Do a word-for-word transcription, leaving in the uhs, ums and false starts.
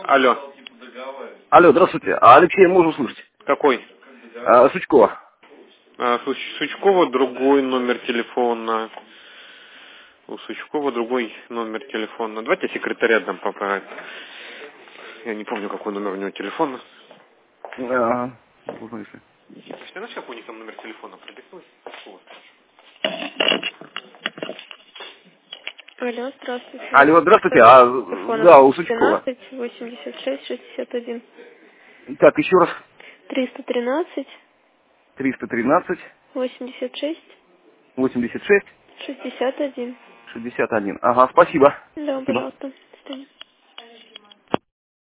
Алло. Алло, здравствуйте. А Алексея можно услышать? Какой? А, Сучкова. А, Суч- Сучкова другой номер телефона. У Сучкова другой номер телефона. Давайте секретаря дам поправить. Я не помню, какой номер у него телефона. А, можно если. Ты знаешь, какой у них там номер телефона? Продиктуй. Вот. Алло, здравствуйте. Алло, здравствуйте. А, да, у Сучкова. тринадцать восемьдесят шесть шестьдесят один. Так, еще раз. триста тринадцать триста тринадцать восемьдесят шесть восемьдесят шесть шестьдесят один. шестьдесят один. Ага, спасибо. Да, Спасибо. пожалуйста. До свидания.